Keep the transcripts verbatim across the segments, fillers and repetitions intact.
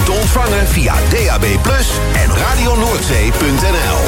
te ontvangen via D A B plus, en radio noordzee punt n l.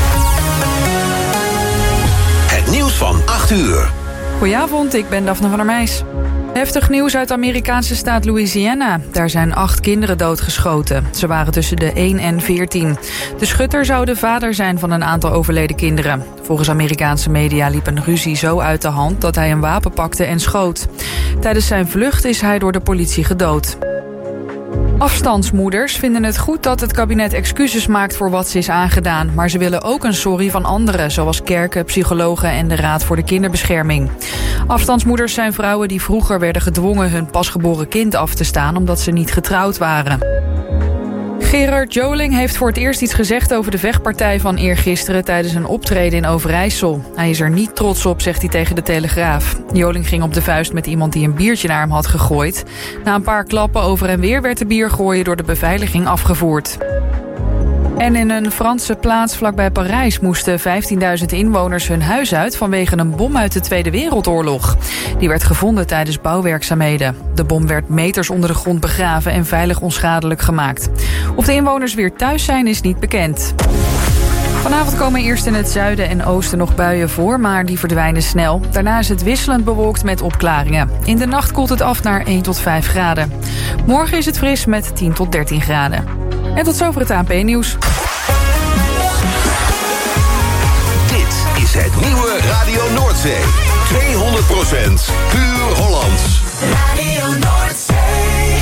Het nieuws van acht uur. Goedenavond, ik ben Daphne van der Meijs. Heftig nieuws uit de Amerikaanse staat Louisiana. Daar zijn acht kinderen doodgeschoten. Ze waren tussen de één en veertien. De schutter zou de vader zijn van een aantal overleden kinderen. Volgens Amerikaanse media liep een ruzie zo uit de hand dat hij een wapen pakte en schoot. Tijdens zijn vlucht is hij door de politie gedood. Afstandsmoeders vinden het goed dat het kabinet excuses maakt voor wat ze is aangedaan. Maar ze willen ook een sorry van anderen, zoals kerken, psychologen en de Raad voor de Kinderbescherming. Afstandsmoeders zijn vrouwen die vroeger werden gedwongen hun pasgeboren kind af te staan omdat ze niet getrouwd waren. Gerard Joling heeft voor het eerst iets gezegd over de vechtpartij van eergisteren tijdens een optreden in Overijssel. Hij is er niet trots op, zegt hij tegen de Telegraaf. Joling ging op de vuist met iemand die een biertje naar hem had gegooid. Na een paar klappen over en weer werd de biergooien door de beveiliging afgevoerd. En in een Franse plaats vlakbij Parijs moesten vijftienduizend inwoners hun huis uit vanwege een bom uit de Tweede Wereldoorlog. Die werd gevonden tijdens bouwwerkzaamheden. De bom werd meters onder de grond begraven en veilig onschadelijk gemaakt. Of de inwoners weer thuis zijn is niet bekend. Vanavond komen eerst in het zuiden en oosten nog buien voor, maar die verdwijnen snel. Daarna is het wisselend bewolkt met opklaringen. In de nacht koelt het af naar één tot vijf graden. Morgen is het fris met tien tot dertien graden. En tot zover het A N P-nieuws. Dit is het nieuwe Radio Noordzee. tweehonderd procent puur Hollands. Radio Noordzee.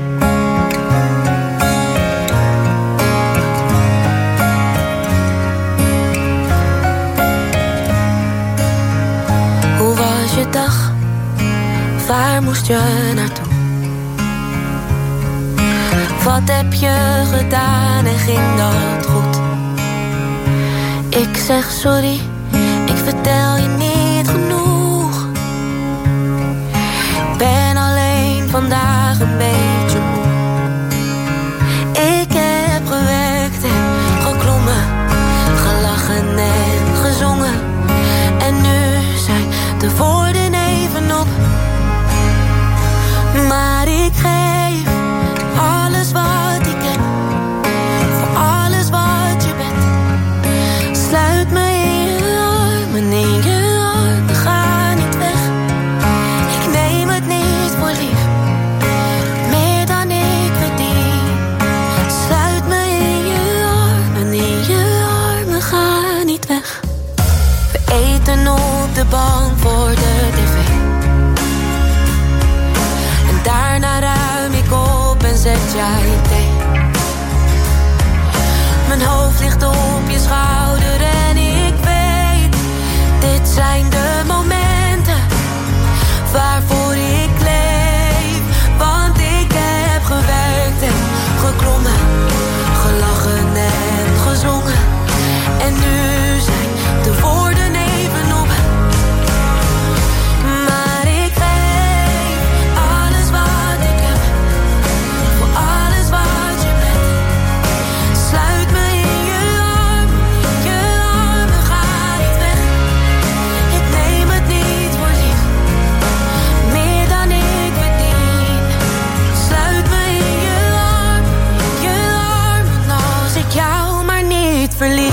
Hoe was je dag? Waar moest je naartoe? Wat heb je gedaan en ging dat goed? Ik zeg sorry, ik vertel je niet genoeg. Ik ben alleen vandaag een beetje moe. Ik heb gewerkt en geklommen, gelachen en gezongen. En nu zijn de woorden even op. Maar ik geef alles wat ik heb, voor alles wat je bent. Sluit me in je armen, in je armen, ga niet weg. Ik neem het niet voor lief, meer dan ik verdien. Sluit me in je armen, in je armen, ga niet weg. We eten op de bank voor de tv. En daarna ruim ik op en zet jij thee. Mijn hoofd ligt op je schouder en ik weet, dit zijn de momenten waarvoor ik leef. Want ik heb gewerkt en geklommen, gelachen en gezongen. En nu zijn de woorden even op. Maar ik geef alles wat ik heb, voor alles wat je bent. Sluit me in je armen, in je armen, ga niet weg. Ik neem het niet voor lief, meer dan ik verdien. Sluit me in je armen, in je armen, als ik jou maar niet verlies.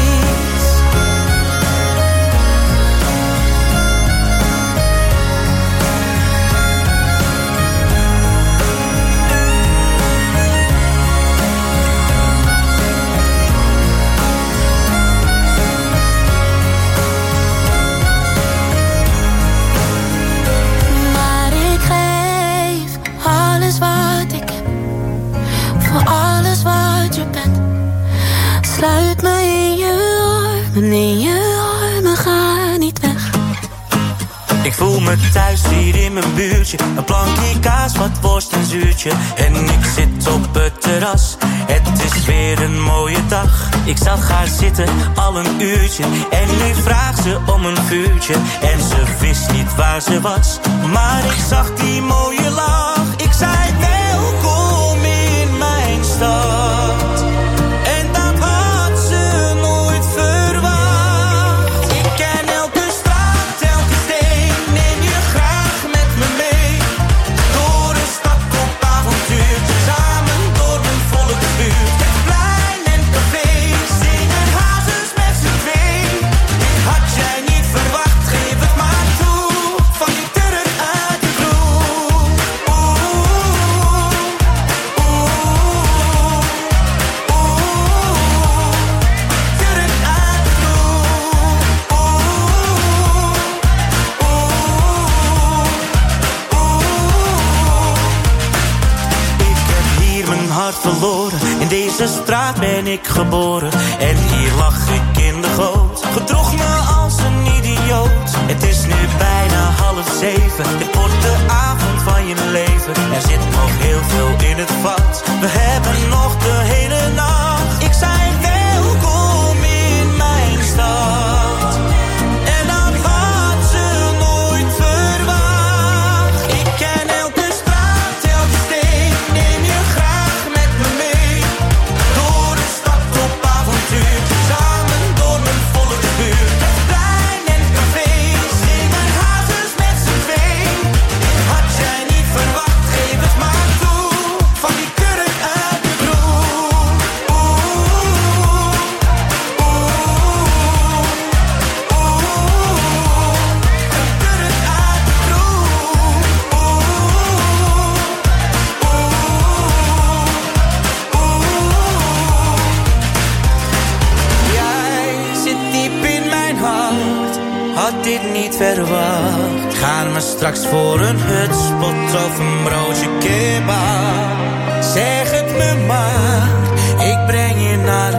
Maar ik geef alles wat ik heb, voor alles wat je bent. Sluit me in je armen, in je armen, ga niet weg. Ik voel me thuis hier in mijn buurtje. Een plankje kaas, wat worst en zuurtje. En ik zit op het terras. Het is weer een mooie dag. Ik zag haar zitten al een uurtje. En nu vraagt ze om een vuurtje. En ze wist niet waar ze was. Maar ik zag die mooie lach. Ik zei welkom in mijn stad. En dat had ze nooit verwacht. Ik ken elke straat, elke steen. Neem je graag met me mee. Door een stad op avontuur. Samen door mijn verloren. In deze straat ben ik geboren. En hier lag ik in de goot. Gedroeg me als een idioot. Het is nu bijna half zeven. Dit wordt de avond van je leven. Er zit nog heel veel in het vat. We hebben nog de hele nacht. Ik zei welkom in mijn stad. En dat had ze nooit verwacht. Ik ken elke straat, elke steen. Neem je graag met me mee. Door de stad op avontuur. Samen door mijn volksbuurt. Het plein en cafés. Zingen hazes met z'n twee. Had jij niet verwacht, geef het maar toe. Van die kurk uit de broek. Oeh, oeh, oeh, oeh. Een kurk uit de broek. Jij zit diep in mijn hart, had dit niet verwacht. Gaan we straks voor een hutspot of een broodje kebab? Zeg het me maar, ik breng je naar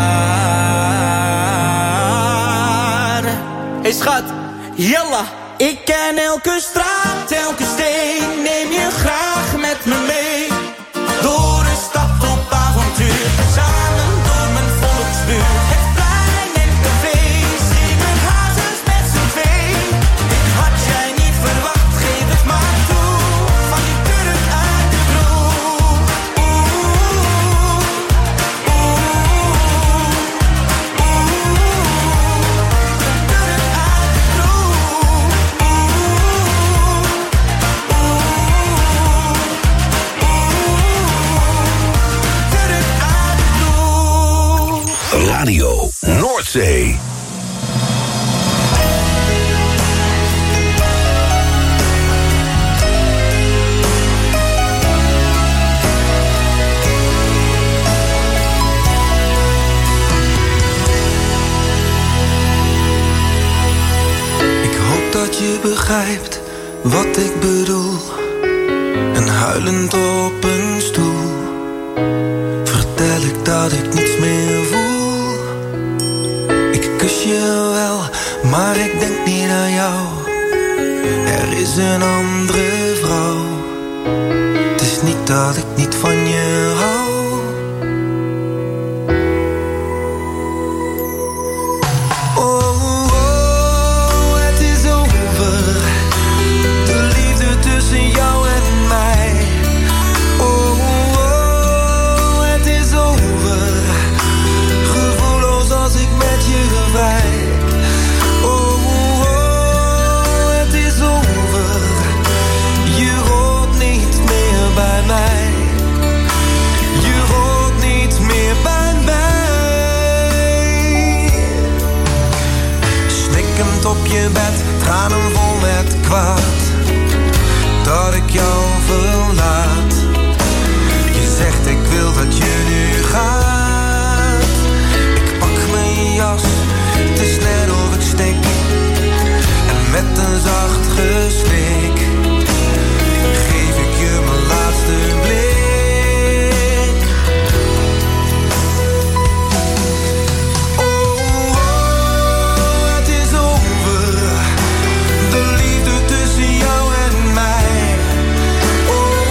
daar. Hey schat, jalla. Ik ken elke straat, elke steen. Neem je graag met me mee. Door de stad op avontuur. Samen door mijn volksbuurt. Het plein en cafés. Zingen hazes met z'n twee. Dit had jij niet verwacht, geef het maar toe. Van die kurk uit de broek. Oeh, oeh, oeh, de kurk uit de broek. Radio Noordzee. Ik hoop dat je begrijpt wat ik bedoel. En huilend op een stoel vertel ik dat ik niets meer voel. Ik kus je wel, maar ik denk niet aan jou. Er is een andere vrouw. Het is niet dat ik niet van je hou. Op je bed, tranen vol met kwaad, dat ik jou verlaat. Je zegt ik wil dat je nu gaat. Ik pak mijn jas, het is net of ik stik. En met een zacht gesnik geef ik je mijn laatste blik. Oh,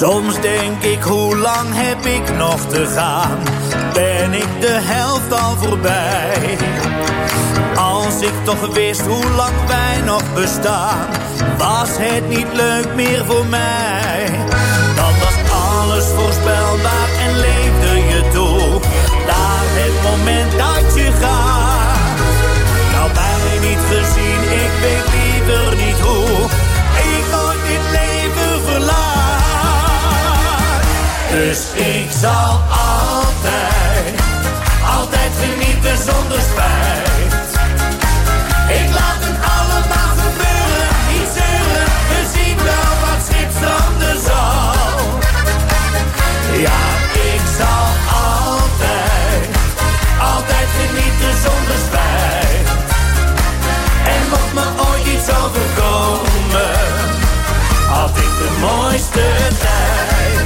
Soms denk ik, hoe lang heb ik nog te gaan? Ben ik de helft al voorbij? Als ik toch wist hoe lang wij nog bestaan, was het niet leuk meer voor mij. Dan was alles voorspelbaar en leefde je toe naar het moment dat je gaat. Nou, mij niet gezien, ik weet liever niet hoe ik ooit dit leven verlaat. Dus ik zal altijd, altijd genieten zonder spijt. Ik laat het allemaal gebeuren, niet zeuren. We zien wel wat schipstranden zal. Ja, ik zal altijd, altijd genieten zonder spijt. En mocht me ooit iets overkomen, had ik de mooiste tijd.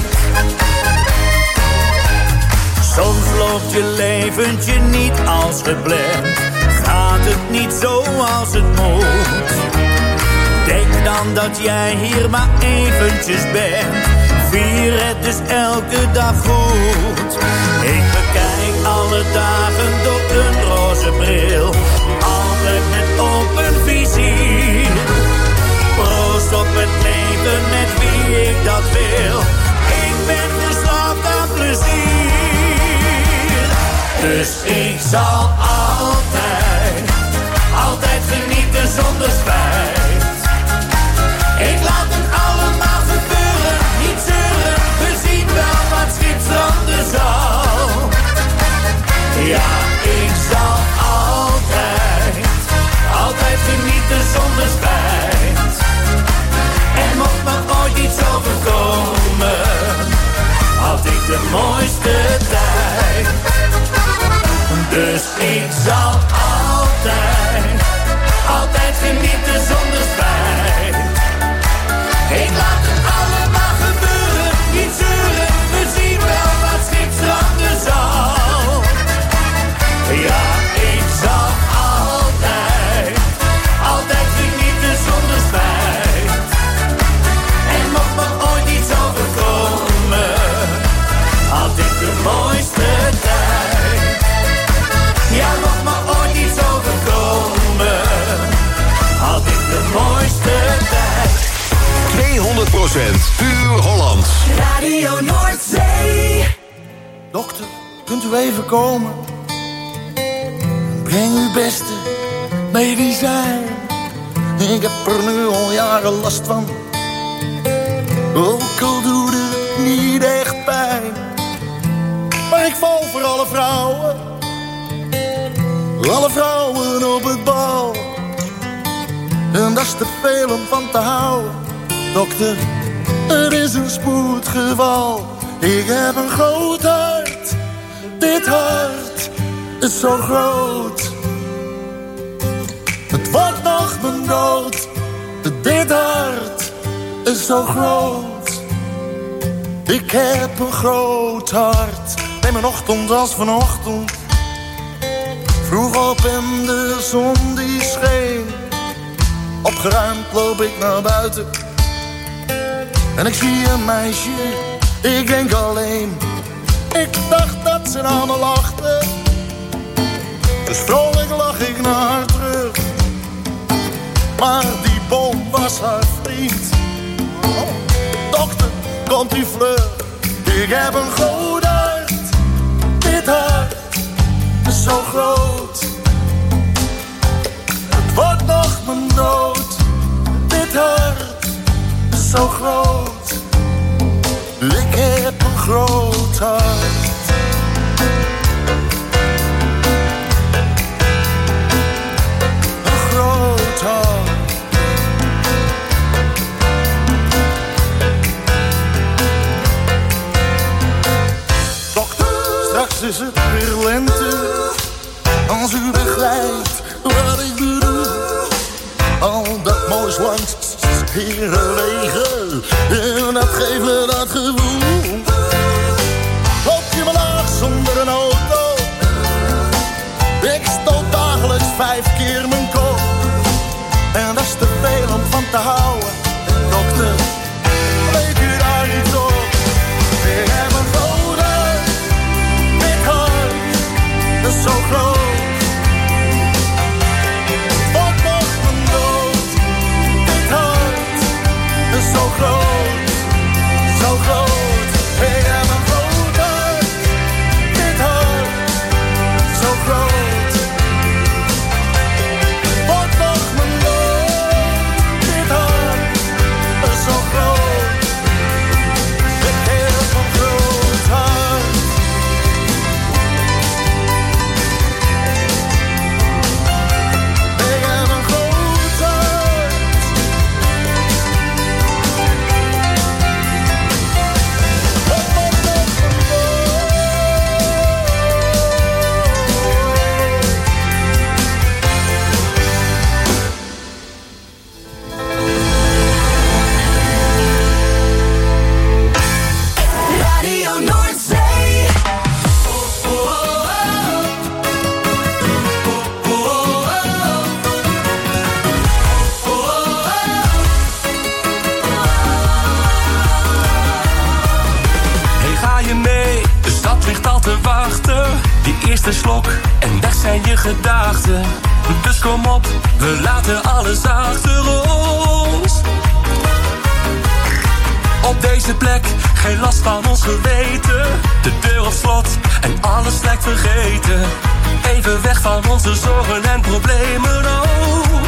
Soms loopt je leventje niet als gepland, gaat het niet zoals het moet. Denk dan dat jij hier maar eventjes bent, vier het dus elke dag goed. Ik bekijk alle dagen door een roze bril, altijd met open vizier. Proost op het leven met wie ik dat wil, ik ben verslaafd aan plezier. Dus ik zal altijd, altijd genieten zonder spijt. Ik laat het allemaal gebeuren, niet zeuren. We zien wel wat schipstranden zal. Ja, ik zal altijd, altijd genieten zonder spijt. En mocht me ooit iets overkomen, had ik de mooiste tijd. Dus ik zal altijd, altijd genieten zonder spijt. Ik laat het allemaal gebeuren, niet zeuren. We zien wel wat schipstranden zal. Ja, ik zal altijd, altijd genieten zonder spijt. En mocht me ooit iets overkomen, had ik de mooiste tijd. Ja, mocht me ooit iets overkomen, had ik de mooiste tijd. tweehonderd procent puur Hollands. Radio Noordzee. Dokter, kunt u even komen? Breng uw beste medicijn. Ik heb er nu al jaren last van. Ook al doet het niet echt pijn. Maar ik val voor alle vrouwen. Alle vrouwen op het bal. En dat is te veel om van te houden. Dokter, er is een spoedgeval. Ik heb een groot hart. Dit hart is zo groot. Het wordt nog mijn dood. Dit hart is zo groot. Ik heb een groot hart. Neem een ochtend als vanochtend. Vroeg op en de zon die scheen. Opgeruimd loop ik naar buiten. En ik zie een meisje, ik denk alleen. Ik dacht dat ze naar me lachte. Dus vrolijk lach ik naar haar terug. Maar die boom was haar vriend. Oh, dokter, komt u vlug. Ik heb een groot hart. Dit hart is zo groot. Het wordt nog mijn dood. Dit hart is zo groot. Ik heb een groot hart. Een groot hart. Dokter, straks is het weer lente. Als u begrijpt wat ik bedoel. Al dat moois langs herenwegen. En dat geeft me dat gevoel. Loop je me laag zonder een auto. Ik stoot dagelijks vijf keer mijn kop. En dat is te veel om van te houden. Dokter, weet u daar iets op? laatste slok en weg zijn je gedachten. Dus kom op, we laten alles achter ons. Op deze plek, geen last van ons geweten. De deur op slot en alles lijkt vergeten. Even weg van onze zorgen en problemen ook.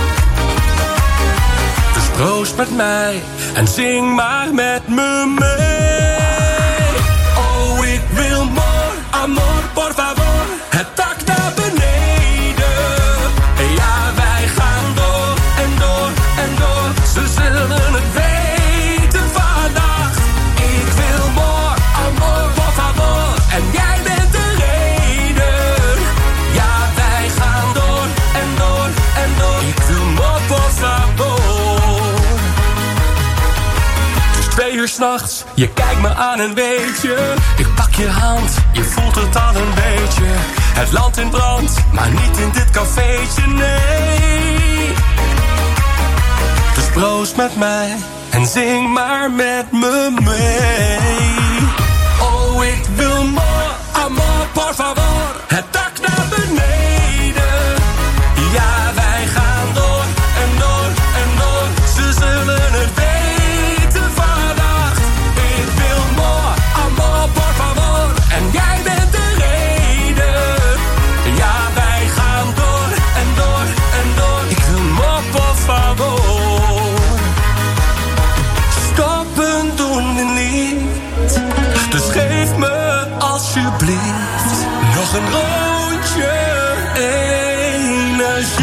Dus proost met mij en zing maar met me mee. Oh, ik wil more, amor, por favor. Het dak naar beneden. Ja, wij gaan door en door en door. Ze zullen het weten vannacht. Ik wil more, amor, por favor. En jij bent de reden. Ja, wij gaan door en door en door. Ik wil more, por favor. Het is twee uur 's nachts, je kijkt me aan en weet je. Ik pak je hand, je voelt het al een beetje. Het land in brand, maar niet in dit cafeetje, nee. Dus proost met mij en zing maar met me mee. Oh, ik wil more, amor, por favor. Het dak naar beneden. Ja, wij gaan door en door en door. Ze zullen het weten vannacht. Ik wil more, amor, por favor. En jij bent de reden. Ja, wij gaan door en door en door. Ik wil more, por favor. Stoppen doen we niet. Dus geef me alsjeblieft nog een rondje energie.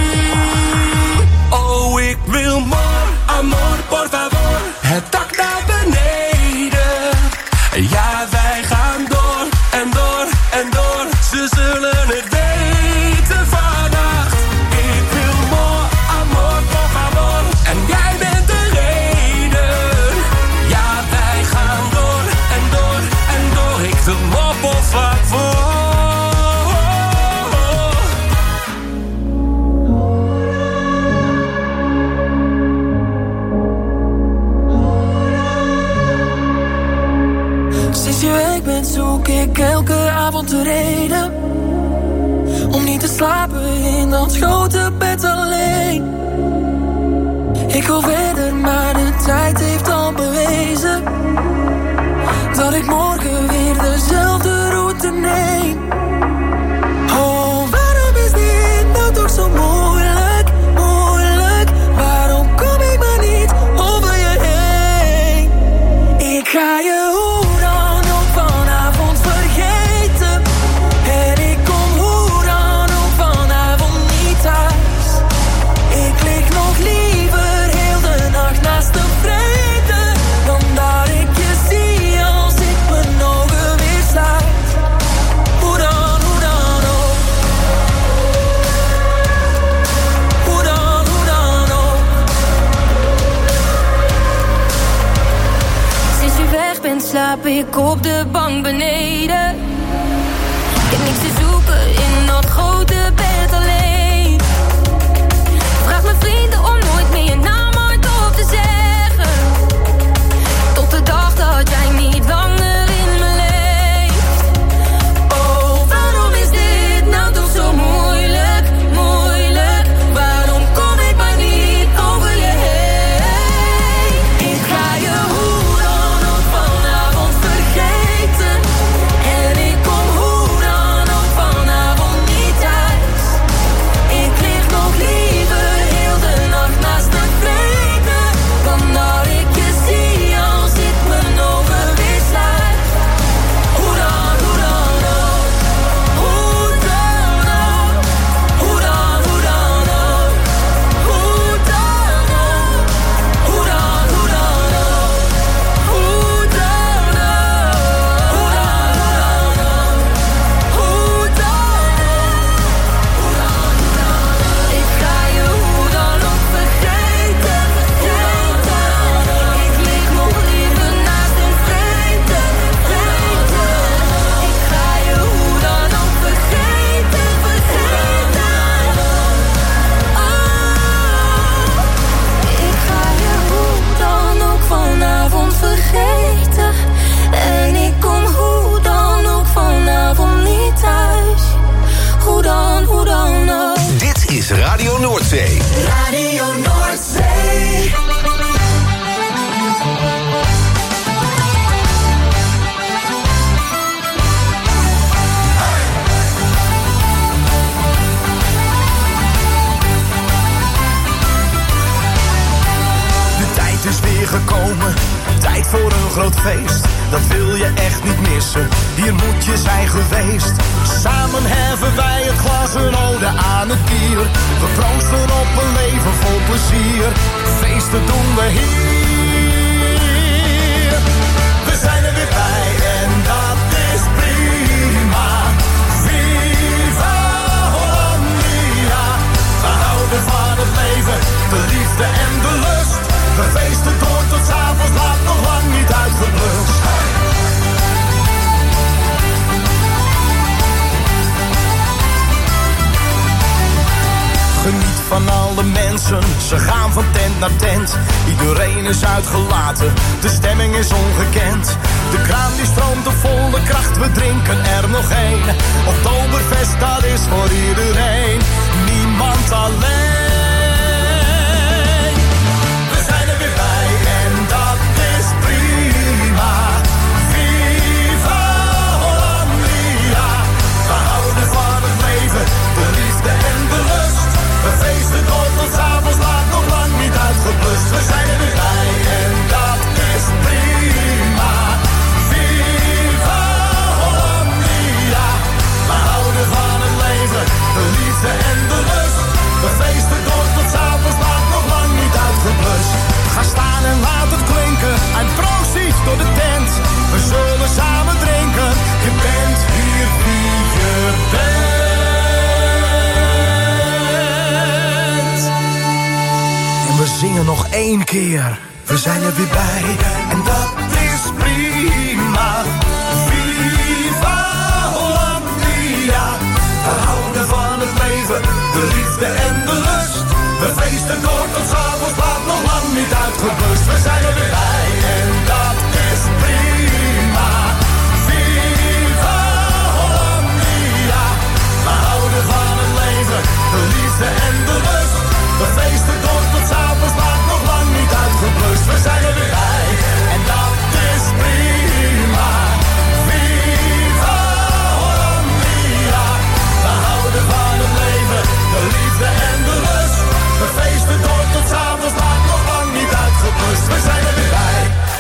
Oh, ik wil more, amor, por favor. Het dak naar beneden. Ja, wij gaan door en door en door. Ze zullen het weten vannacht. Ik wil more, amor, por favor. En jij bent de reden. Ja, wij gaan door en door en door. Ik wil more, por favor. Sinds je weg bent zoek ik elke avond de reden om niet te slapen in dat grote bed alleen. Ik wil verder, maar de tijd heeft al bewezen dat ik morgen weer dezelfde route neem. Oh, waarom is dit nou toch zo moeilijk, moeilijk? Waarom kom ik maar niet over je heen? Ik ga je hoe dan ook vanavond vergeten. En ik kom hoe dan ook vanavond niet thuis. Ik lig nog liever heel de nacht naast de vrede dan dat ik je zie als ik mijn ogen weer sluit. Hoe dan, hoe dan ook. Hoe dan, hoe dan ook. Sinds je weg bent slaap ik op de bank beneden. Ik heb niks te zoeken in dat grote bed alleen. Vraag mijn vrienden om nooit meer je naam hardop te zeggen. Tot de dag dat jij niet langer in me leeft. Oh, waarom is dit nou toch zo moeilijk, moeilijk? Waarom kom ik maar niet over je heen? Ik ga je hoe dan ook vanavond vergeten. En ik gekomen. Tijd voor een groot feest, dat wil je echt niet missen. Hier moet je zijn geweest. Samen heffen wij het glas, een ode aan het bier. We proosten op een leven vol plezier. Feesten doen we hier. We zijn er weer bij en dat is prima. Viva Hollandia. We houden van het leven, de liefde en de lust. We feesten door tot 's avonds laat, nog lang niet uitgeblust. Geniet van alle mensen, ze gaan van tent naar tent. Iedereen is uitgelaten, de stemming is ongekend. De kraan die stroomt op volle kracht, we drinken er nog één. Oktoberfest, dat is voor iedereen, niemand alleen. We zijn er weer bij en dat is prima. Viva Hollandia. We houden van het leven, de liefde en de lust. We feesten door tot 's avonds laat, nog lang niet uitgeblust. We zijn er weer bij en dat is prima. Viva Hollandia. We houden van het leven, de liefde en de lust. We feesten door tot 's avonds laat, nog lang niet uitgeblust. Ga staan en laat het klinken, en proost door de tent. We zullen samen drinken, je bent hier wie je bent. En we zingen nog één keer. We zijn er weer bij en dat is prima. Viva Hollandia. We houden van het leven, de liefde en de lust. We feesten door tot 's avonds laat, nog lang niet uitgeblust. We zijn er weer bij en dat is prima. Viva Hollandia. We houden van het leven, de liefde en de lust. We feesten door tot 's avonds laat, nog lang niet uitgeblust. We zijn er weer bij en dat is prima. Viva Hollandia. We houden van het leven, de liefde en de lust. We feesten door tot 's avonds laat, nog lang niet uitgeblust. We zijn er weer bij.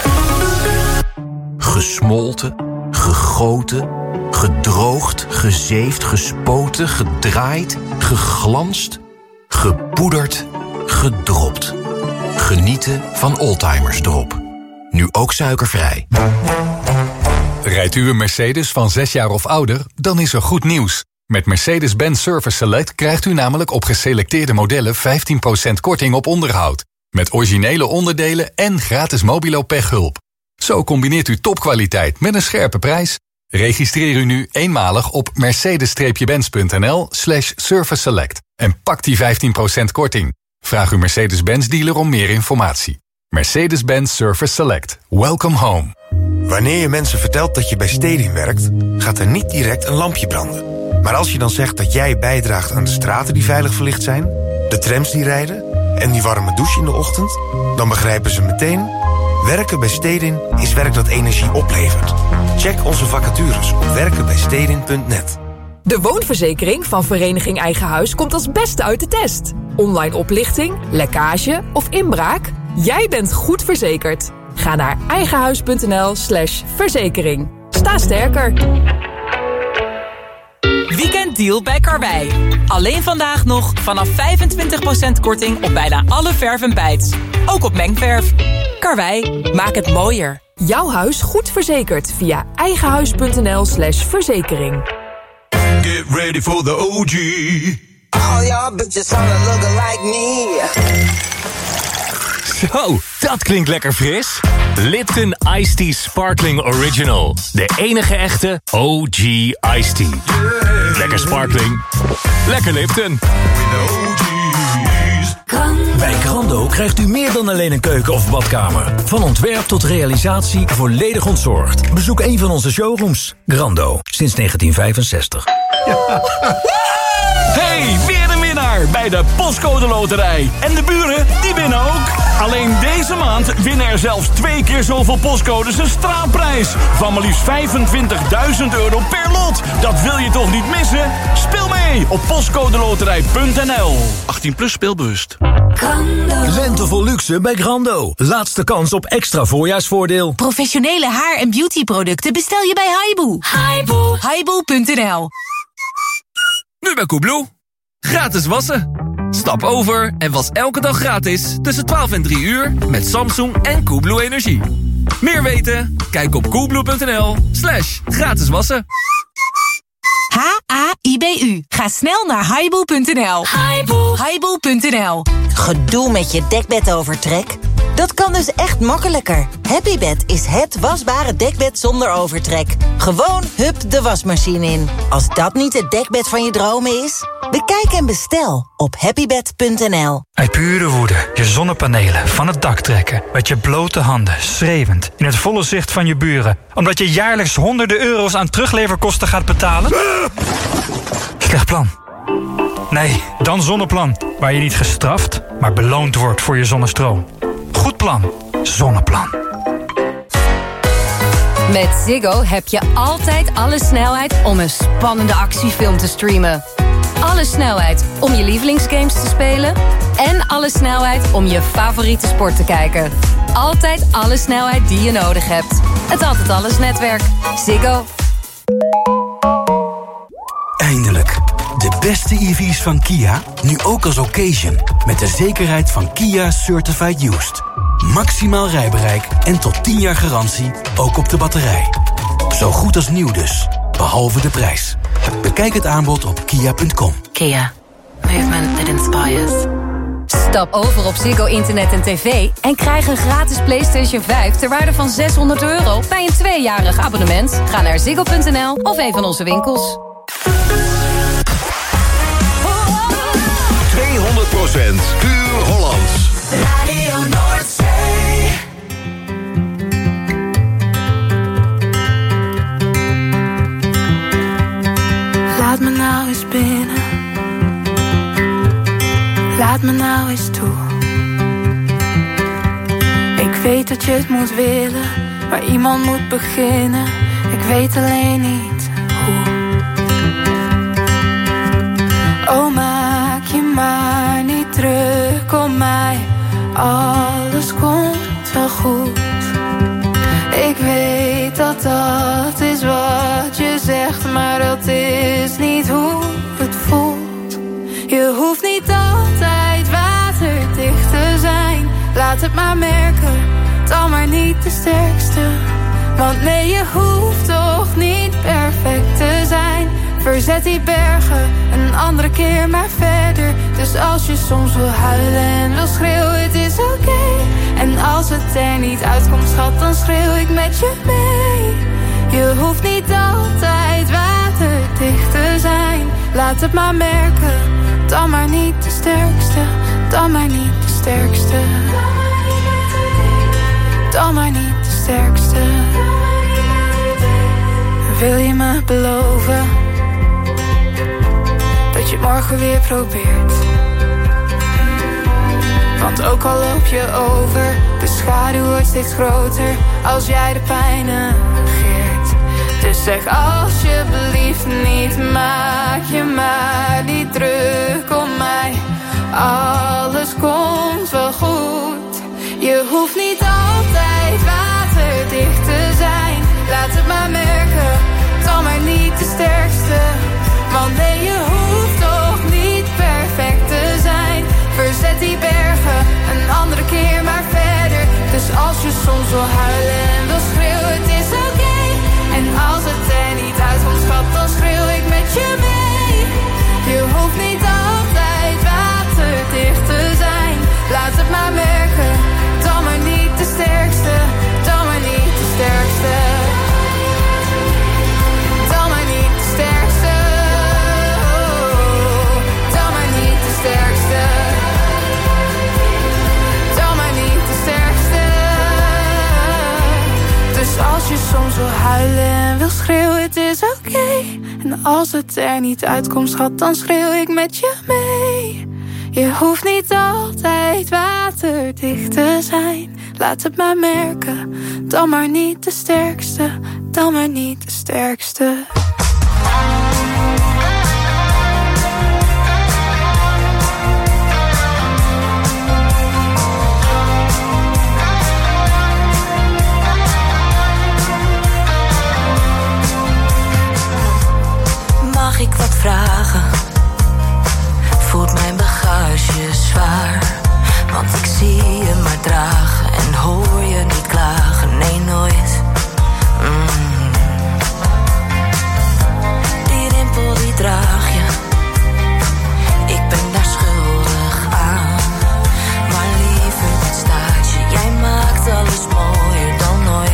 Gesmolten, gegoten, gedroogd, gezeefd, gespoten, gedraaid, geglanst, gepoederd, gedropt. Genieten van Oldtimers Drop. Nu ook suikervrij. Rijdt u een Mercedes van zes jaar of ouder, dan is er goed nieuws. Met Mercedes-Benz Service Select krijgt u namelijk op geselecteerde modellen vijftien procent korting op onderhoud. Met originele onderdelen en gratis mobilo pechhulp. Zo combineert u topkwaliteit met een scherpe prijs. Registreer u nu eenmalig op mercedes-benz.nl slash service select en pak die vijftien procent korting. Vraag uw Mercedes-Benz dealer om meer informatie. Mercedes-Benz Service Select. Welcome home. Wanneer je mensen vertelt dat je bij Stedin werkt, gaat er niet direct een lampje branden. Maar als je dan zegt dat jij bijdraagt aan de straten die veilig verlicht zijn, de trams die rijden en die warme douche in de ochtend, dan begrijpen ze meteen: werken bij Stedin is werk dat energie oplevert. Check onze vacatures op werken bij stedin punt net. De woonverzekering van Vereniging Eigen Huis komt als beste uit de test. Online oplichting, lekkage of inbraak? Jij bent goed verzekerd. Ga naar eigenhuis.nl slash verzekering. Sta sterker. Weekenddeal bij Karwei. Alleen vandaag nog vanaf vijfentwintig procent korting op bijna alle verf en bijts. Ook op mengverf. Karwei, maak het mooier. Jouw huis goed verzekerd via eigenhuis.nl slash verzekering. Get ready for the O G. All y'all bitches wanna look like me. Zo, dat klinkt lekker fris. Lipton Iced Tea Sparkling Original. De enige echte O G Iced Tea. Lekker sparkling. Lekker Lipton. Bij Grando krijgt u meer dan alleen een keuken of badkamer. Van ontwerp tot realisatie volledig ontzorgd. Bezoek een van onze showrooms. Grando, sinds negentien vijfenzestig. Hey, weer een winnaar bij de Postcode Loterij. En de buren, die winnen ook. Alleen deze maand winnen er zelfs twee keer zoveel postcodes een straatprijs. Van maar liefst vijfentwintigduizend euro per lot. Dat wil je toch niet missen? Speel mee op postcodeloterij punt n l. achttien plus speelbewust. Lente vol luxe bij Grando. Laatste kans op extra voorjaarsvoordeel. Professionele haar- en beautyproducten bestel je bij Haibu. Haibu. Haibu punt n l. Nu bij Coolblue. Gratis wassen. Stap over en was elke dag gratis tussen twaalf en drie uur met Samsung en Coolblue Energie. Meer weten? Kijk op coolblue punt n l slash gratis wassen. H A I B U. Ga snel naar haibu punt n l. Haibu. Haibu punt n l. Gedoe met je dekbedovertrek? Dat kan dus echt makkelijker. Happybed is het wasbare dekbed zonder overtrek. Gewoon hup de wasmachine in. Als dat niet het dekbed van je dromen is, bekijk en bestel op happybed punt n l. Uit pure woede je zonnepanelen van het dak trekken. Met je blote handen, schreeuwend, in het volle zicht van je buren. Omdat je jaarlijks honderden euro's aan terugleverkosten gaat betalen? Slecht plan. Nee, dan Zonneplan. Waar je niet gestraft, maar beloond wordt voor je zonnestroom. Goed plan. Zonneplan. Met Ziggo heb je altijd alle snelheid om een spannende actiefilm te streamen. Alle snelheid om je lievelingsgames te spelen. En alle snelheid om je favoriete sport te kijken. Altijd alle snelheid die je nodig hebt. Het Altijd Alles netwerk. Ziggo. Eindelijk. De beste E V's van Kia, nu ook als occasion. Met de zekerheid van Kia Certified Used. Maximaal rijbereik en tot tien jaar garantie, ook op de batterij. Zo goed als nieuw dus, behalve de prijs. Bekijk het aanbod op kia punt com. Kia. Movement that inspires. Stap over op Ziggo Internet en tv en krijg een gratis PlayStation vijf ter waarde van zeshonderd euro bij een tweejarig abonnement. Ga naar ziggo punt n l of een van onze winkels. tweehonderd procent puur Hollands. Radio Noordzee. Laat me nou eens binnen. Laat me nou eens toe. Ik weet dat je het moet willen, maar iemand moet beginnen. Ik weet alleen niet hoe. Oh, maak je maar niet druk om mij. Alles komt wel goed. Ik weet dat dat is wat je zegt, maar dat is niet hoe het voelt. Je hoeft niet altijd waterdicht te zijn. Laat het maar merken, dan maar niet de sterkste. Want nee, je hoeft toch niet perfect te zijn. Verzet die bergen, een andere keer maar verder. Dus als je soms wil huilen en wil schreeuwen, het is oké. Okay. En als het er niet uitkomt, schat, dan schreeuw ik met je mee. Je hoeft niet altijd waterdicht te zijn. Laat het maar merken, dan maar niet de sterkste. Dan maar niet de sterkste. Dan maar niet de sterkste. Wil je me beloven dat je het morgen weer probeert? Want ook al loop je over, de schaduw wordt steeds groter als jij de pijn negeert. Dus zeg alsjeblieft niet, maak je maar niet druk om mij. Alles komt wel goed. Je hoeft niet altijd waterdicht te zijn. Laat het maar merken, dan maar niet de sterkste. Want nee, je hoeft toch niet perfect te zijn. Verzet die bergen, een andere keer maar verder. Dus als je soms wil huilen en wil schreeuwen, het is oké. Okay. En als het er niet uitkomt, schat, dan schreeuw ik met je mee. Je hoeft niet altijd waterdicht te zijn. Laat het maar merken, dan maar niet de sterkste. Dan maar niet de sterkste. Dan maar niet de sterkste. Dan maar niet de sterkste. Dan maar niet de sterkste. Dus als je soms wil huilen en wil wil schreeuwen, het is oké. Okay. En als het er niet uitkomt, schat, dan schreeuw ik met je mee. Je hoeft niet altijd waterdicht te zijn. Laat het maar merken, dan maar niet de sterkste. Dan maar niet de sterkste. Mag ik wat vragen? Voelt mijn bagage zwaar? Want ik zie je maar dragen en hoor je niet klagen, nee nooit. Mm. Die rimpel die draag je, ik ben daar schuldig aan. Maar liever dit staat je, jij maakt alles mooier dan nooit.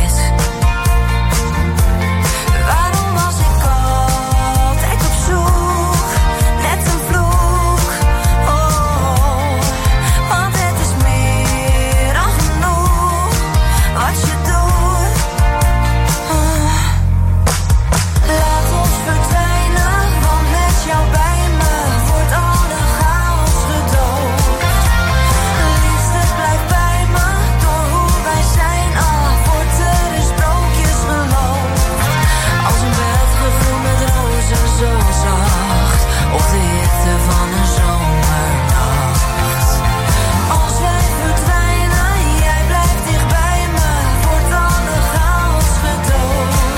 Waarom was ik altijd op zoek, net een vloek? Oh, want het is meer dan genoeg wat je doet. Oh. Laat ons verdwijnen, want met jou bij me wordt alle chaos gedoofd. Liefste blijf bij me, door hoe wij zijn. Ah, wordt er in sprookjes geloofd. Als een bed gevuld met rozen, zo zacht. Of de hitte van een zomernacht. Als wij verdwijnen, jij blijft dicht bij me, wordt alle chaos gedoofd.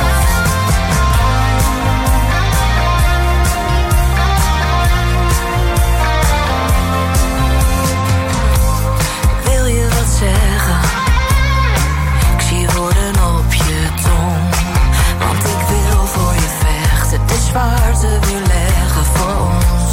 Wil je wat zeggen? Ik zie woorden op je tong. Want ik wil voor je vechten, de zwaarte weer leggen voor ons.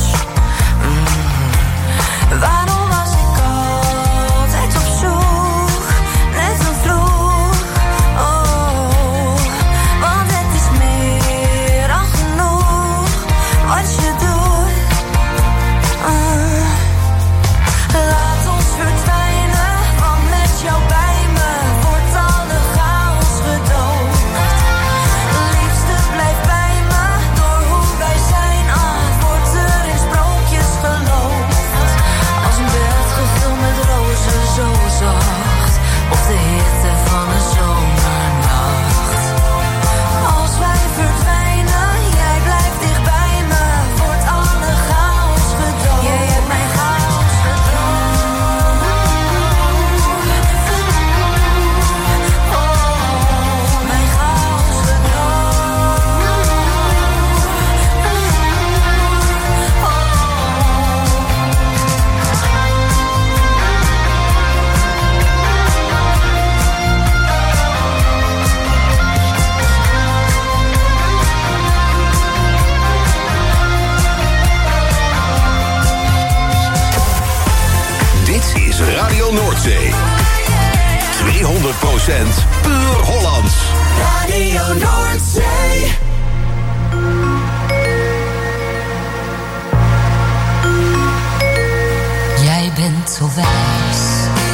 Mm. Waarom was ik altijd op zoek, net een vloek? Oh, want het is meer dan genoeg wat je doet. Mm. Laat ons verdwijnen, want met jou bij me wordt alle chaos gedoofd. Liefste blijf bij me, door hoe wij zijn. Ah, wordt er in sprookjes geloofd. Als een bed gevuld met rozen, zo zacht. Of de hitte van een zomernacht. Als wij verdwijnen, jij blijft dicht bij me, wordt alle chaos gedoofd. Jij hebt mijn chaos gedoofd. Oh, mijn chaos gedoofd. Dit is Radio Noordzee. tweehonderd procent puur Hollands. Radio Noordzee. Jij bent zo wijs,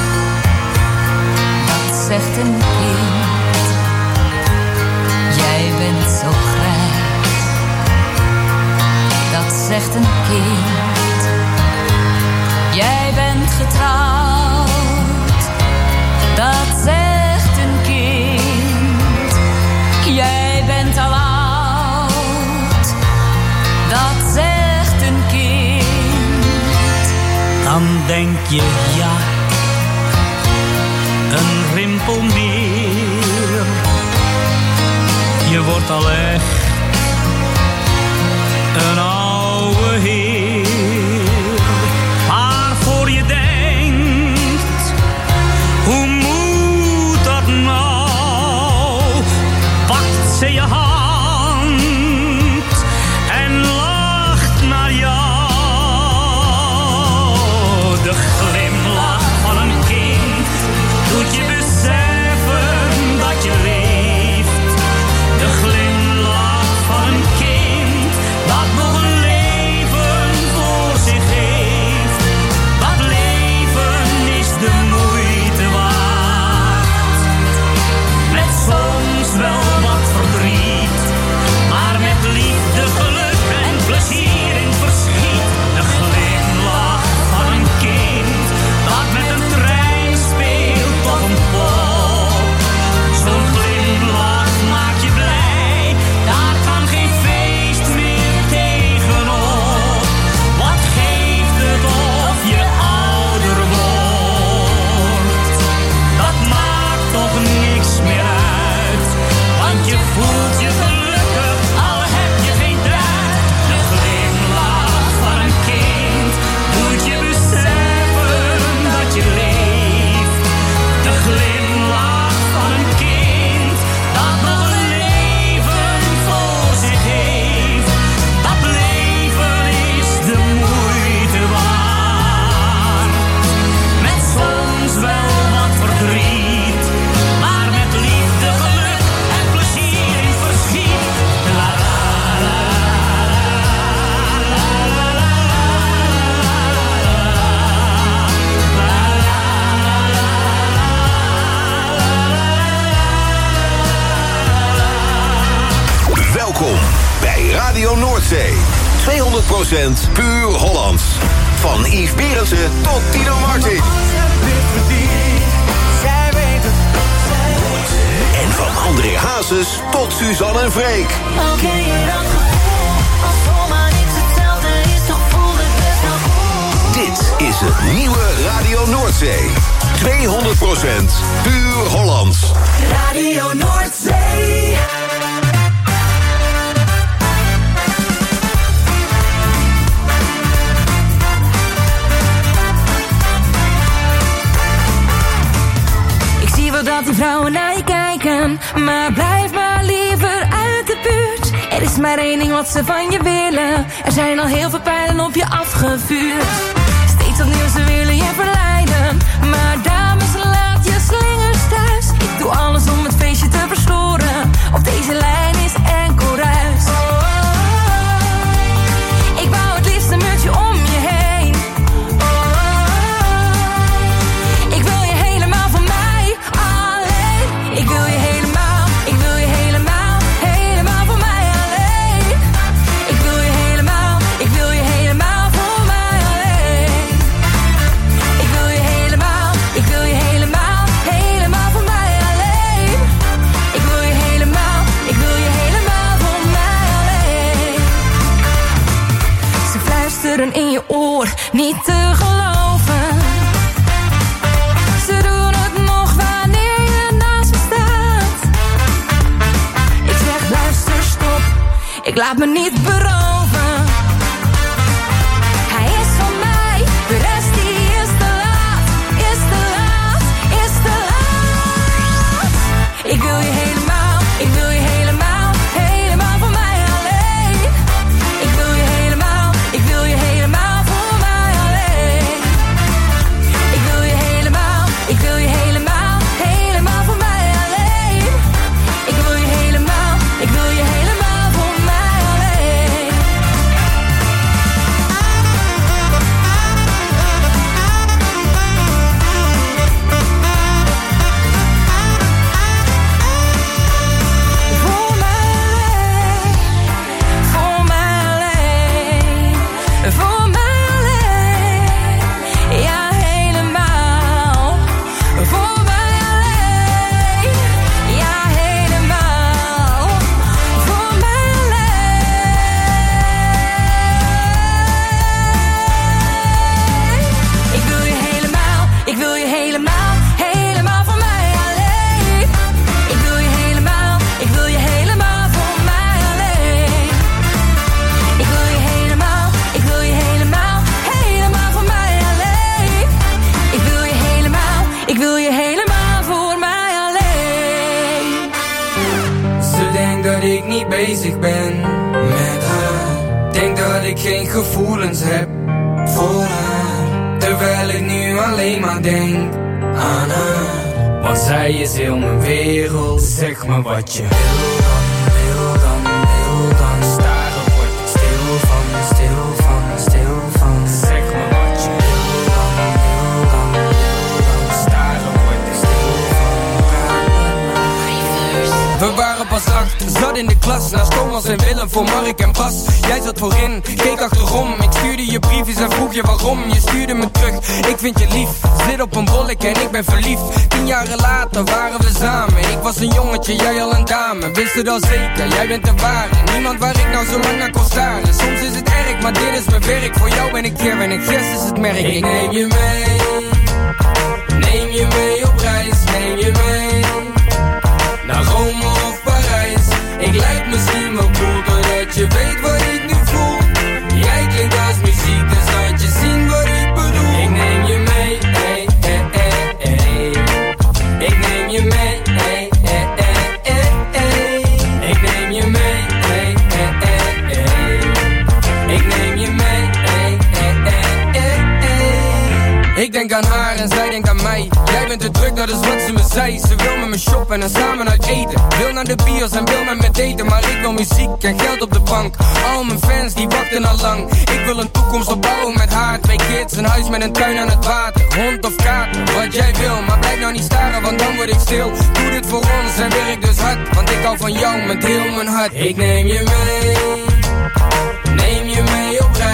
dat zegt een kind. Jij bent zo grijs, dat zegt een kind. Jij bent getrouwd, dat zegt een kind. Jij bent al oud, dat zegt een kind. Dan denk je ja, een rimpel meer. Je wordt al echt een oude heer. Maar voor je denkt, hoe moet dat nou? Pakt ze je hand en lacht naar jou. De glimlach van een kind doet je beseffen dat je leeft. De glimlach van een kind dat nog een leven procent puur Hollands. Van Yves Berendsen tot Tino Martin. En van André Hazes tot Suzanne en Freek. Oké, je dat gevoel, als zomaar niks hetzelfde is, toch voelt het best wel goed. Dit is het nieuwe Radio Noordzee. tweehonderd procent puur Hollands. Radio Noordzee. Ik zie wel dat die vrouwen naar je kijken, maar blijf maar liever uit de buurt. Er is maar één ding wat ze van je willen. Er zijn al heel veel pijlen op je afgevuurd. Steeds opnieuw ze willen je verleiden, maar dames laat je slingers thuis. Ik doe alles om het feestje te verstoren. Op deze lijn is enkel ruis. Oh, oh, oh. Ik wou het liefst een muurtje om je heen. Oh, oh, oh. Ik wil je helemaal van mij alleen. Ik wil je helemaal, ik wil je helemaal, helemaal van mij alleen. Ik wil je helemaal, ik wil je helemaal voor mij alleen. Ik wil je helemaal, ik wil je helemaal, helemaal voor mij alleen. Ik wil je helemaal, ik wil je helemaal voor mij alleen. Ze fluisteren in je oor, niet te geloven. Ze doen het nog wanneer je naast me staat. Ik zeg luister, stop, ik laat me niet beroven. Hij is van mij, de rest die is te laat, is te laat, is te laat. Ik wil je helemaal, ik wil je helemaal, helemaal voor mij alleen. Ik wil je helemaal, ik wil je helemaal voor mij alleen. Ik wil je helemaal, ik wil je helemaal, helemaal voor mij alleen. Ik wil je helemaal, ik wil je helemaal voor mij alleen. Voor mij alleen, voor mij alleen, voor mij alleen, ja helemaal. Voor mij alleen, ja helemaal. Voor mij alleen. Ik wil je helemaal, ik wil je helemaal, helemaal voor mij alleen. Ik wil je helemaal, ik wil je helemaal voor mij alleen. Ik wil je helemaal, ik wil je helemaal, helemaal voor mij alleen. Ik wil je helemaal, ik wil je helemaal voor mij alleen. Ze denkt dat ik niet bezig ben met haar. Denkt dat ik geen gevoelens heb voor haar. Terwijl ik nu alleen maar denk aan haar. Want zij is heel mijn wereld. Zeg me wat je wil dan, wil dan, wil dan. Staren word ik stil van, stil van, stil van. Zeg me wat je wil dan, wil dan, wil dan. Staren word ik stil van. We waren pas acht, zat in de klas. Naast Thomas en Willem voor Mark en Bas. Jij zat voorin, keek achterom. Ik stuurde je briefjes en vroeg je waarom. Je stuurde me terug, ik vind je lief. Zit op een bolletje en ik ben verliefd. Tien jaren later waren we samen. Ik was een jongetje, jij al een dame. Wist het al zeker, jij bent de ware. Niemand waar ik nou zo lang naar kon staren. Soms is het erg, maar dit is mijn werk. Voor jou ben ik hier en ik gest is het merk. Ik neem je mee, neem je mee op reis. Neem je mee naar Rome of Parijs. Ik lijk misschien wel cool, doordat je weet wat ik nu voel. Jij klinkt als muziek, dus laat je zien wat ik bedoel. Ik neem je mee, hey, hey, hey, hey. Ik neem je mee, hey, hey, hey, hey, hey. Ik neem je mee, hey, hey, hey, hey. Ik neem je mee, hey, hey, hey, hey, hey. Ik denk aan haar en zij denkt aan mij. Jij bent te druk, dat is wat ze me zei. Ze wil met me shoppen en samen uit eten. Wil naar de bios en wil met me daten. Maar ik wil muziek en geld op de bank. Al mijn fans die wachten al lang. Ik wil een toekomst opbouwen met haar. Twee kids, een huis met een tuin aan het water. Hond of kater, wat jij wil. Maar blijf nou niet staren, want dan word ik stil. Doe dit voor ons en werk dus hard. Want ik hou van jou met heel mijn hart. Ik neem je mee, neem je mee op reis.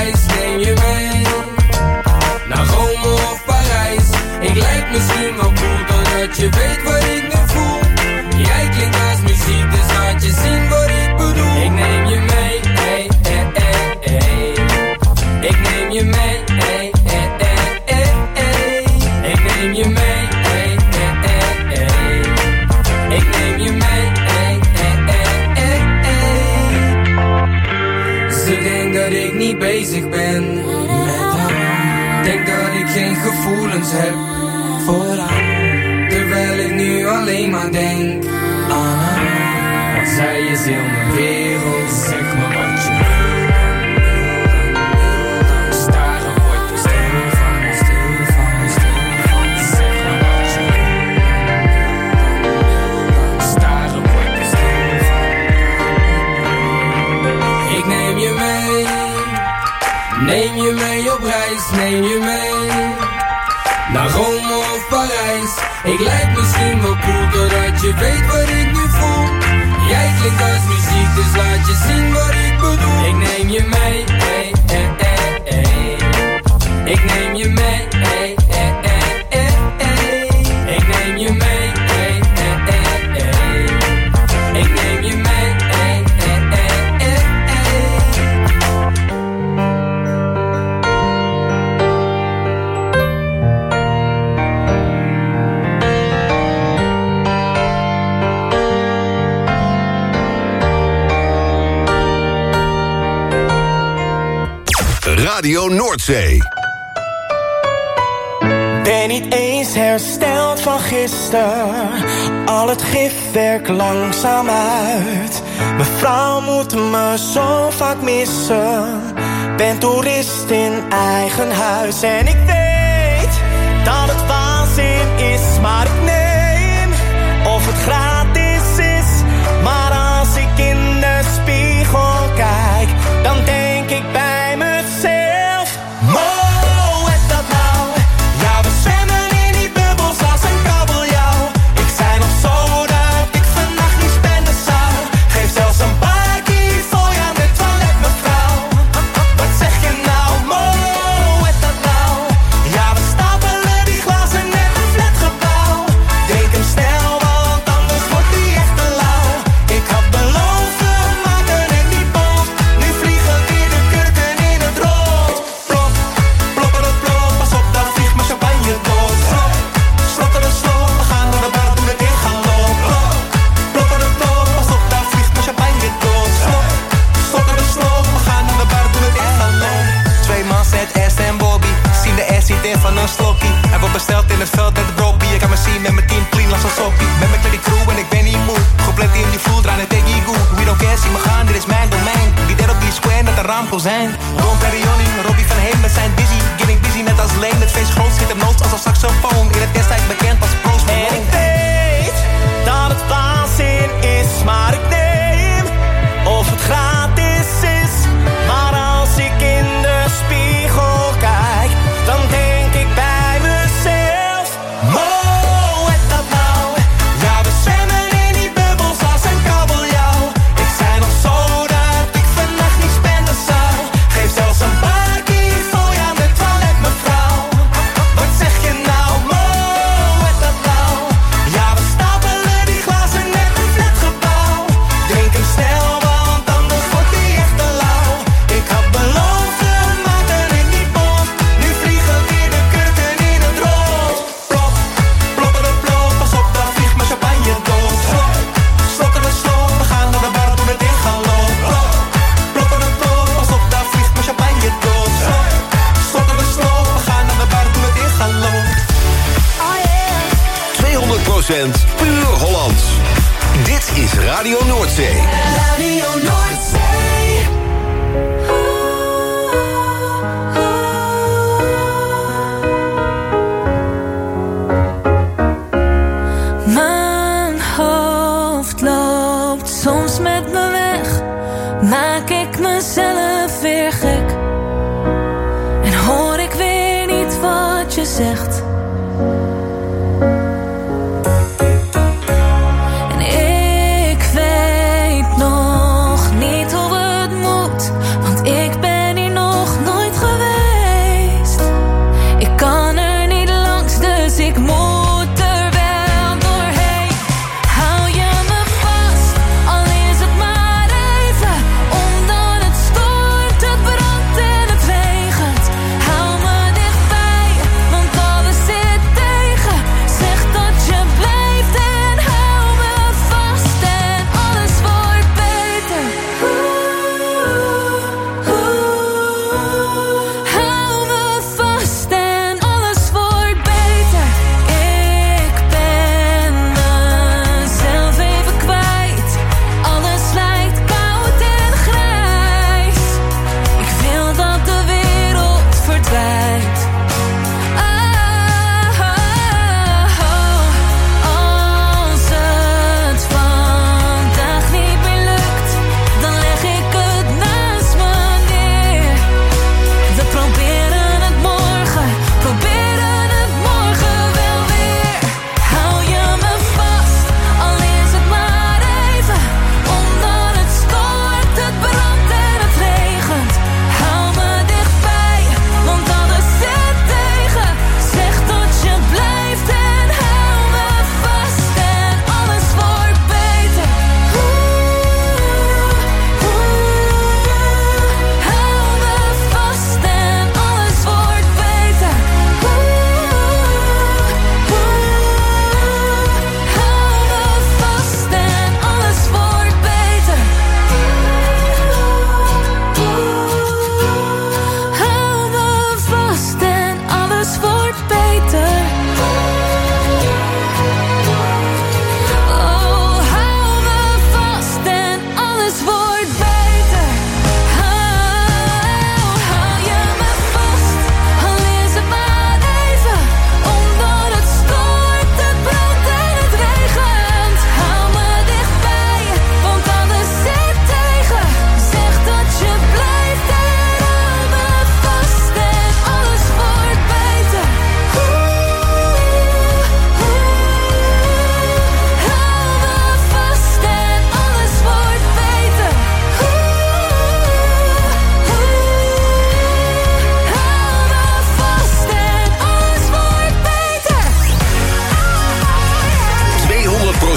vooraan, terwijl ik nu alleen maar denk aan haar. Want zij is heel mijn wereld, zeg me wat je wil dan, wil dan. Staren word je stil van, stil van, stil van. Zeg me wat je wil dan, staren word je stil van. Ik neem je mee, neem je mee op reis, neem je mee naar Rome of Parijs. Ik lijk misschien wel cool, doordat je weet wat ik nu voel. Jij klinkt als muziek, dus laat je zien wat ik bedoel. Ik neem je mee, hey, hey, hey, hey. Ik neem je mee, hey, hey, hey, hey, hey. Ik neem je mee, hey, hey, hey, hey. Ik neem je mee, hey, hey, hey, hey, Radio Noordzee. Ben niet eens hersteld van gisteren. Al het gif werkt langzaam uit. Mevrouw moet me zo vaak missen. Ben toerist in eigen huis. En ik weet dat het waanzin is, maar ik neem of het gratis is. Maar als ik in de spiegel kijk, dan denk ik bij mezelf: wow, is dat nou? Ja, we zwemmen in die bubbels als een kabeljauw. Ik zei nog zo dat ik vannacht niet spenden zou. Geef zelfs een bakkie voor je aan de toilet, mevrouw. Wat zeg je nou? Wow, is dat nou? Ja, we stapelen die glazen net een flatgebouw. Drink hem snel, want anders wordt die echt te lauw. Ik had beloofd, we maken het niet boos. Nu vliegen weer de kurken in het rood. Plop, plopperen plop, pas op, daar vliegt mijn champagne dood. Slop, slotteren slop, we gaan naar de bar, doen het in gaan lopen. Plopperen plop, pas op, daar vliegt mijn champagne dood. Slop, slotteren slop, we gaan naar de bar, doen het in gaan lopen. Twee man zet Est en Bobby, zien de S niet in van een slokkie. Hij wordt besteld in het veld met de bropie. Je kan me zien met mijn team clean als een soppie. Met mijn kleine crew en ik ben niet moe. Compleet in die vloer, draaien tegen je goe. We don't care, zie me gaan, dit is mijn domein. Die dead op die square, net een raamkozijn. Ron Perrioni, Robbie van Heem, we zijn busy. Getting busy net als Leen, het feest groot zit hem nood als een saxofoon. In het destijds bekend als Proost Malone. En ik weet dat het waanzin is, maar ik neem of het gratis is. Maar als ik in de spiegel kijk, dan denk ik bij mezelf: wow, is dat nou? Ja, we zwemmen in die bubbels als een kabeljauw. Ik zei nog zo dat ik vannacht niet spenden zou. Geef zelfs een bakkie voor je aan de toilet, mevrouw. Wat zeg je nou? Wow, is dat nou? Ja, we stapelen die glazen net een flatgebouw. Drink hem snel, want anders wordt die echt te lauw. Ik had beloofd, we maken het niet boos. Nu vliegen weer de kurken in het rood. Plop, plopperen plop, pas op, daar vliegt mijn champagne dood. Slop, slotteren slop, we gaan naar de bar, doen het in gaan lopen. Plop, plopperen plop, pas op, daar vliegt mijn champagne dood. Slop, slotteren slop, we gaan naar de bar, doen het in gaan lopen. tweehonderd procent puur Hollands. Dit is Radio Noordzee. Radio Noordzee. Mijn hoofd loopt soms met me weg. Maak ik mezelf weer gek. En hoor ik weer niet wat je zegt. En ik weet nog niet hoe het moet, want ik ben hier nog nooit geweest. Ik kan er niet langs, dus ik moet er wel doorheen. Hou je me vast, al is het maar even, omdat het stormt, het brandt en het regent. Hou me dichtbij, want alles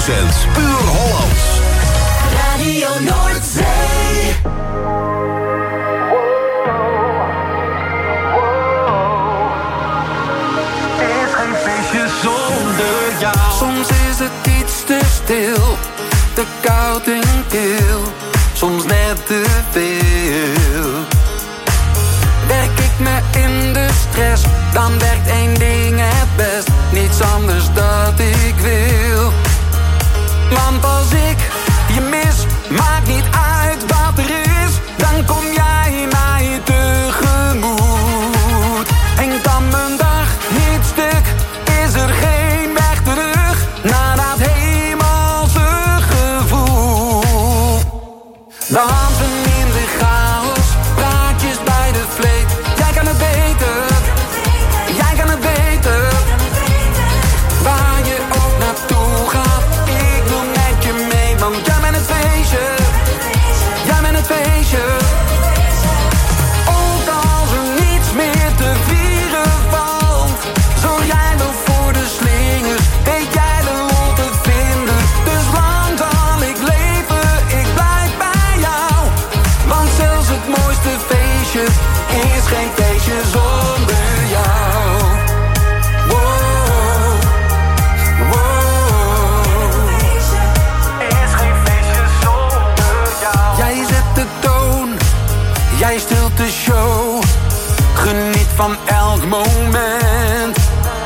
procent puur Hollands. Radio Noordzee. Er is geen feestje zonder jou. Soms is het iets te stil, te koud en kil, soms net te veel. Werk ik me in de stress, dan werkt één ding het best. Niets anders dat ik wil. Want als ik je mis, maakt niet uit wat er is, dan kom jij mij tegemoet. En kan mijn dag niet stuk, is er geen weg terug naar dat hemelse gevoel. Dansen in de chaos, praatjes bij de vleet. Jij kan het beter, jij kan het beter. Waar je ook naartoe gaat, ik wil met je mee. Want jij bent het feestje, jij bent het feestje. Ook als er niets meer te vieren valt, zorg jij wel voor de slingers, weet jij de lol te vinden. Dus lang zal ik leven, ik blijf bij jou. Want zelfs het mooiste feestje is geen feestje zonder jou. Wow, wow. Is geen feestje zonder jou. Jij zet de toon, jij stilt de show. Geniet van elk moment.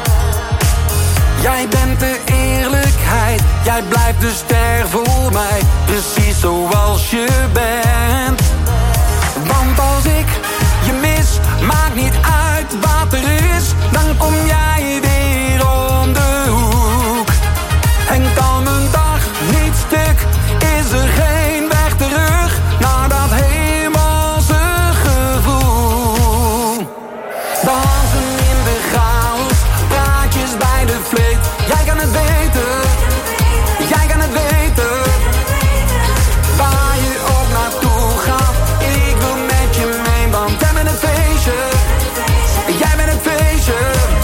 Jij bent de eerlijkheid, jij blijft de ster voor mij. Precies zoals je bent. Want als ik je mis, maakt niet uit wat er is, dan kom jij weer om de hoek. En kan mijn dag niet stuk, is er geen weg terug naar dat hemelse gevoel. Dansen in de chaos, praatjes bij de vleet. Jij kan het beter, jij kan het beter. Waar je ook naartoe gaat, ik wil met je mee. Want jij bent het feestje, jij bent het feestje.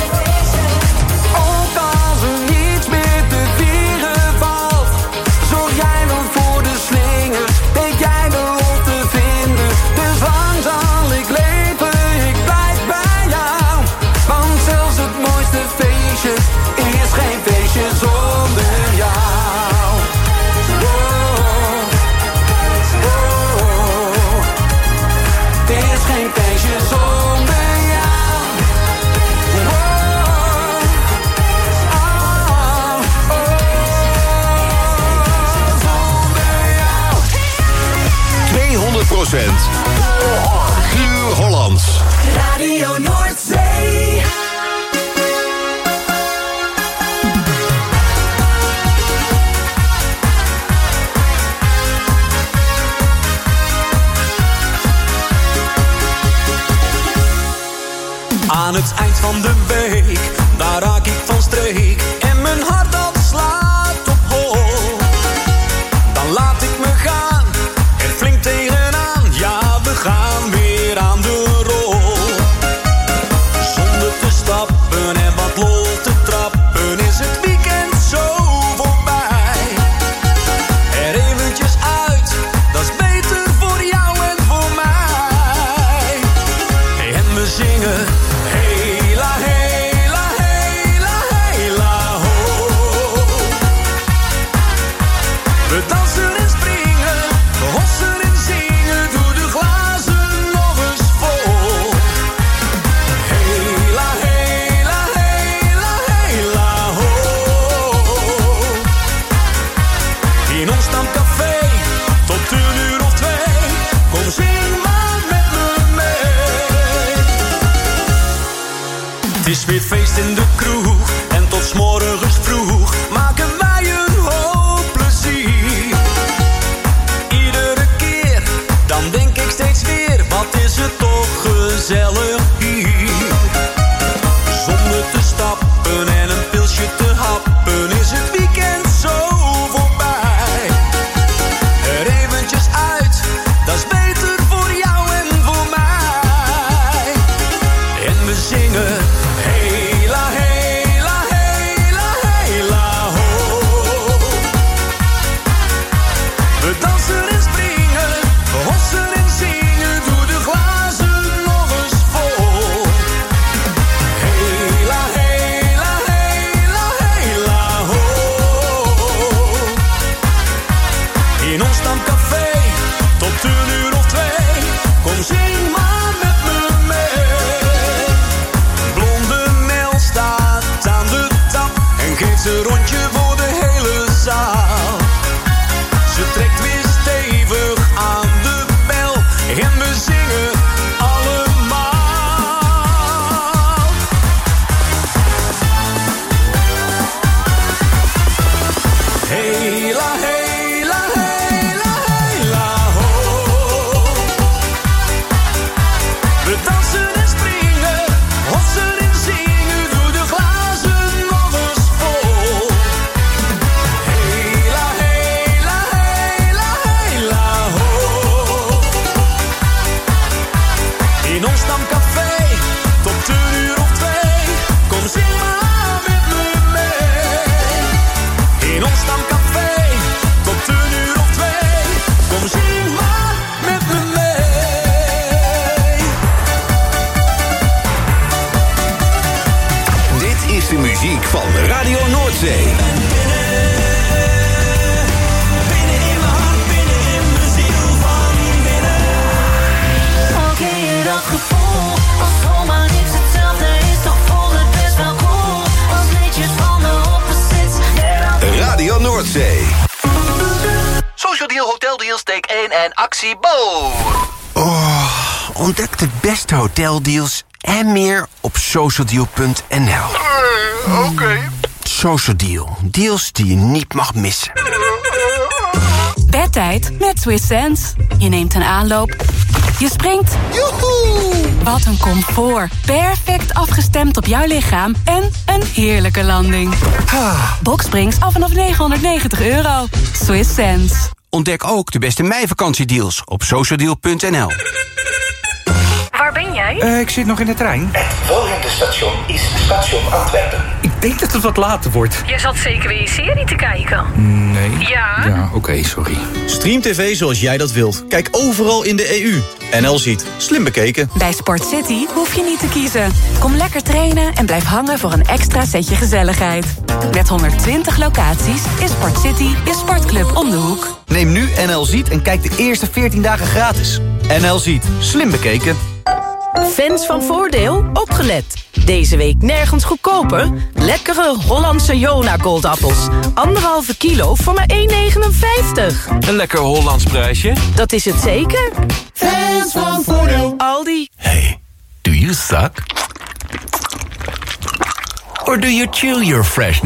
Ook als er niets meer te vieren valt, zorg jij wel voor de slingers, weet jij de lol te vinden. Dus lang zal ik leven, ik blijf bij jou. Want zelfs het mooiste feestje is geen feestje zonder jou. Wow, wow. Het is geen feestje zonder jou. Wow, oh, oh. Zonder jou. tweehonderd procent puur Hollands. Radio Noordzee. Aan het eind van de week, daar raak ik van streek. En mijn hart dat slaat op hol. Dan laat ik me gaan, er flink tegenaan. Ja, we gaan weer aan de rol. Zonder te stappen en wat lol te trappen, is het weekend zo voorbij. Er eventjes uit, dat is beter voor jou en voor mij. En we zingen hela, hela, hela, hela, ho. We dansen en springen, we hossen en zingen, doe de glazen nog eens vol. Hela, hela, hela, hela, ho. In ons stamcafé, tot een uur of twee, kom zing maar met me mee. Het is weer feest in de kroeg, en tot 's morgens vroeg maken wij een hoop plezier. Iedere keer, dan denk ik steeds weer, wat is het toch gezellig hier. Zonder te stappen en een pilsje te happen, is het weekend zo voorbij. Er eventjes uit, dat is beter voor jou en voor mij. En we zingen hela, hela. een rondje voor de hele zaal. Ze trekt weer stevig aan de bel en we zingen allemaal. Hela, hela, hela, hela, ho. We dansen en springen, hotsen en zingen, doe de glazen nog eens vol. Hela, hela, hela, hela, ho. In ons stamcafé, tot een uur of twee, kom zing maar met me mee. In ons stamcafé, tot een uur of twee, kom zing maar met me mee. Dit is de muziek van Radio Noordzee. Al ken je dat gevoel, als zomaar niks hetzelfde is, toch voelt het best wel cool. Als liedjes van de opposites. Radio Noordzee. Social Deal, Hotel Deals, take één en actie Bo. Oh, ontdek de beste hoteldeals en meer op socialdeal punt n l. Uh, Oké. Okay. Social Deal, deals die je niet mag missen. Bedtijd met Swiss Sense. Je neemt een aanloop. Je springt. Joehoe! Wat een comfort. Perfect afgestemd op jouw lichaam. En een heerlijke landing. Boksprings af vanaf negenhonderdnegentig euro. Swiss Sense. Ontdek ook de beste meivakantie-deals op socialdeal punt n l. Waar ben jij? Uh, ik zit nog in de trein. Het volgende station is station Antwerpen. Ik denk dat het wat later wordt. Je zat zeker weer je serie te kijken. Nee. Ja? Ja, oké, okay, sorry. Stream tv zoals jij dat wilt. Kijk overal in de E U. N L Ziet. Slim bekeken. Bij Sport City hoef je niet te kiezen. Kom lekker trainen en blijf hangen voor een extra setje gezelligheid. Met honderdtwintig locaties is Sport City je sportclub om de hoek. Neem nu N L Ziet en kijk de eerste veertien dagen gratis. N L Ziet. Slim bekeken. Fans van Voordeel, opgelet. Deze week nergens goedkoper. Lekkere Hollandse Jona Goldappels. Anderhalve kilo voor maar één negenenvijftig. Een lekker Hollands prijsje. Dat is het zeker. Fans van Voordeel. Aldi. Hey, do you suck? Or do you chew your freshness?